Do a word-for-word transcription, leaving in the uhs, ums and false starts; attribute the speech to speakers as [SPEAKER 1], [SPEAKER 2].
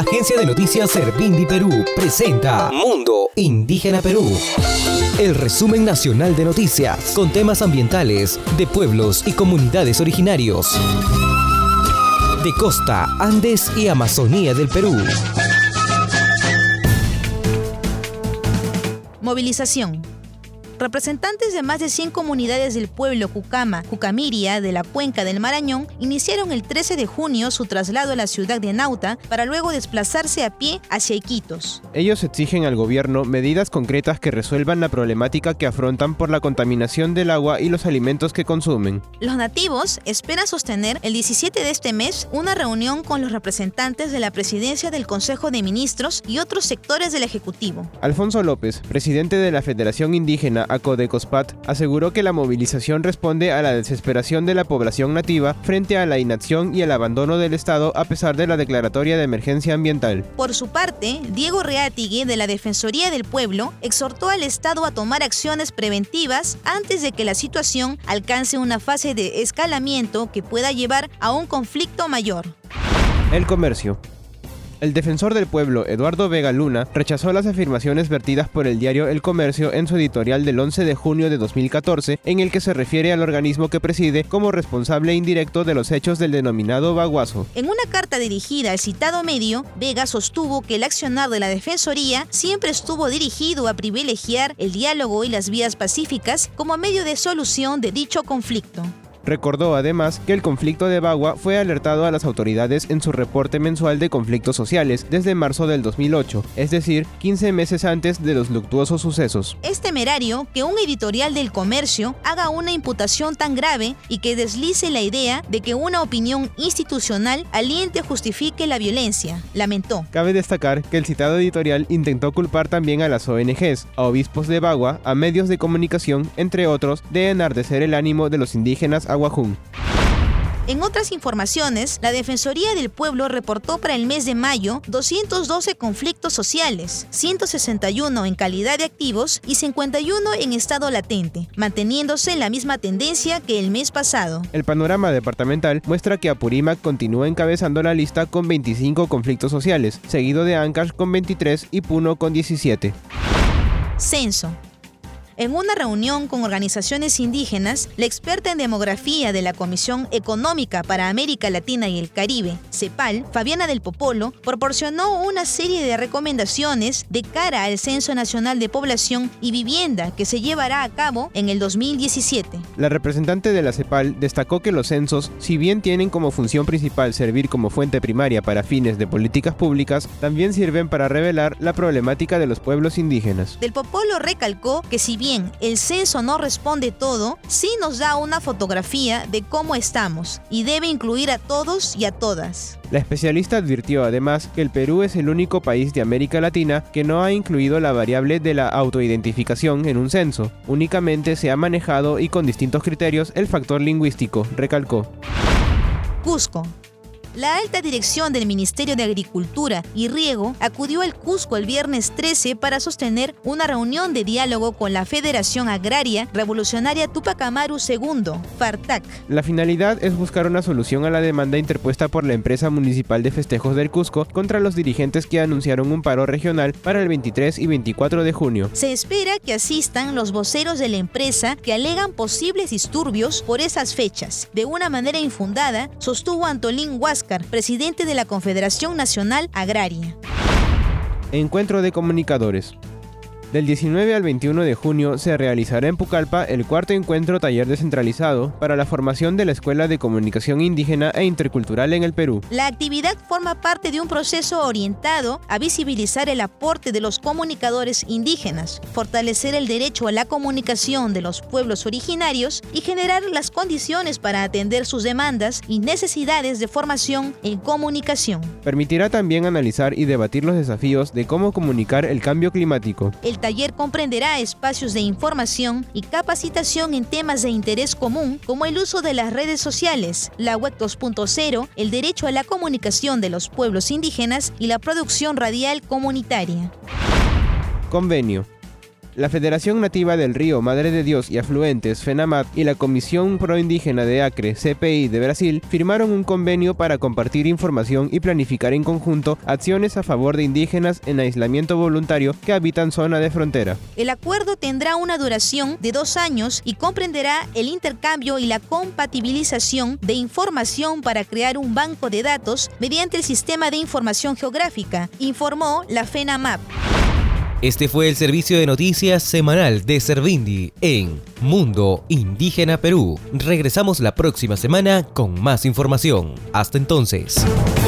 [SPEAKER 1] Agencia de Noticias Servindi Perú presenta Mundo Indígena Perú. El resumen nacional de noticias con temas ambientales de pueblos y comunidades originarios de costa, Andes y Amazonía del Perú.
[SPEAKER 2] Movilización. Representantes de más de cien comunidades del pueblo Cucama, Cucamiria, de la cuenca del Marañón, iniciaron el trece de junio su traslado a la ciudad de Nauta para luego desplazarse a pie hacia Iquitos.
[SPEAKER 3] Ellos exigen al gobierno medidas concretas que resuelvan la problemática que afrontan por la contaminación del agua y los alimentos que consumen.
[SPEAKER 2] Los nativos esperan sostener el diecisiete de este mes una reunión con los representantes de la presidencia del Consejo de Ministros y otros sectores del Ejecutivo.
[SPEAKER 3] Alfonso López, presidente de la Federación Indígena ACODECOSPAT, aseguró que la movilización responde a la desesperación de la población nativa frente a la inacción y el abandono del Estado a pesar de la declaratoria de emergencia ambiental.
[SPEAKER 2] Por su parte, Diego Reátigui, de la Defensoría del Pueblo, exhortó al Estado a tomar acciones preventivas antes de que la situación alcance una fase de escalamiento que pueda llevar a un conflicto mayor.
[SPEAKER 3] El comercio. El defensor del pueblo, Eduardo Vega Luna, rechazó las afirmaciones vertidas por el diario El Comercio en su editorial del once de junio de dos mil catorce, en el que se refiere al organismo que preside como responsable indirecto de los hechos del denominado baguazo.
[SPEAKER 2] En una carta dirigida al citado medio, Vega sostuvo que el accionar de la Defensoría siempre estuvo dirigido a privilegiar el diálogo y las vías pacíficas como medio de solución de dicho conflicto.
[SPEAKER 3] Recordó además que el conflicto de Bagua fue alertado a las autoridades en su reporte mensual de conflictos sociales desde marzo del dos mil ocho, es decir, quince meses antes de los luctuosos sucesos.
[SPEAKER 2] Es temerario que un editorial del Comercio haga una imputación tan grave y que deslice la idea de que una opinión institucional aliente o justifique la violencia, lamentó.
[SPEAKER 3] Cabe destacar que el citado editorial intentó culpar también a las O N Ges, a obispos de Bagua, a medios de comunicación, entre otros, de enardecer el ánimo de los indígenas Aguajún.
[SPEAKER 2] En otras informaciones, la Defensoría del Pueblo reportó para el mes de mayo doscientos doce conflictos sociales, ciento sesenta y uno en calidad de activos y cincuenta y uno en estado latente, manteniéndose en la misma tendencia que el mes pasado.
[SPEAKER 3] El panorama departamental muestra que Apurímac continúa encabezando la lista con veinticinco conflictos sociales, seguido de Ancash con veintitrés y Puno con diecisiete.
[SPEAKER 2] Censo. En una reunión con organizaciones indígenas, la experta en demografía de la Comisión Económica para América Latina y el Caribe, CEPAL, Fabiana del Popolo, proporcionó una serie de recomendaciones de cara al Censo Nacional de Población y Vivienda que se llevará a cabo en el dos mil diecisiete.
[SPEAKER 3] La representante de la CEPAL destacó que los censos, si bien tienen como función principal servir como fuente primaria para fines de políticas públicas, también sirven para revelar la problemática de los pueblos indígenas.
[SPEAKER 2] Del Popolo recalcó que si bien el censo no responde todo, sí nos da una fotografía de cómo estamos y debe incluir a todos y a todas.
[SPEAKER 3] La especialista advirtió además que el Perú es el único país de América Latina que no ha incluido la variable de la autoidentificación en un censo. Únicamente se ha manejado y con distintos criterios el factor lingüístico, recalcó.
[SPEAKER 2] Cusco. La alta dirección del Ministerio de Agricultura y Riego acudió al Cusco el viernes trece para sostener una reunión de diálogo con la Federación Agraria Revolucionaria Tupac Amaru segundo, FARTAC.
[SPEAKER 3] La finalidad es buscar una solución a la demanda interpuesta por la empresa municipal de festejos del Cusco contra los dirigentes que anunciaron un paro regional para el veintitrés y veinticuatro de junio.
[SPEAKER 2] Se espera que asistan los voceros de la empresa que alegan posibles disturbios por esas fechas. De una manera infundada, sostuvo Antolín Huáscar, presidente de la Confederación Nacional Agraria.
[SPEAKER 3] Encuentro de comunicadores. Del diecinueve al veintiuno de junio se realizará en Pucallpa el cuarto encuentro taller descentralizado para la formación de la Escuela de Comunicación Indígena e Intercultural en el Perú.
[SPEAKER 2] La actividad forma parte de un proceso orientado a visibilizar el aporte de los comunicadores indígenas, fortalecer el derecho a la comunicación de los pueblos originarios y generar las condiciones para atender sus demandas y necesidades de formación en comunicación.
[SPEAKER 3] Permitirá también analizar y debatir los desafíos de cómo comunicar el cambio climático.
[SPEAKER 2] El taller comprenderá espacios de información y capacitación en temas de interés común como el uso de las redes sociales, la web dos punto cero, el derecho a la comunicación de los pueblos indígenas y la producción radial comunitaria.
[SPEAKER 3] Convenio. La Federación Nativa del Río Madre de Dios y Afluentes, FENAMAT, y la Comisión Proindígena de Acre, C P I de Brasil, firmaron un convenio para compartir información y planificar en conjunto acciones a favor de indígenas en aislamiento voluntario que habitan zona de frontera.
[SPEAKER 2] El acuerdo tendrá una duración de dos años y comprenderá el intercambio y la compatibilización de información para crear un banco de datos mediante el Sistema de Información Geográfica, informó la FENAMAT.
[SPEAKER 1] Este fue el servicio de noticias semanal de Servindi en Mundo Indígena Perú. Regresamos la próxima semana con más información. Hasta entonces.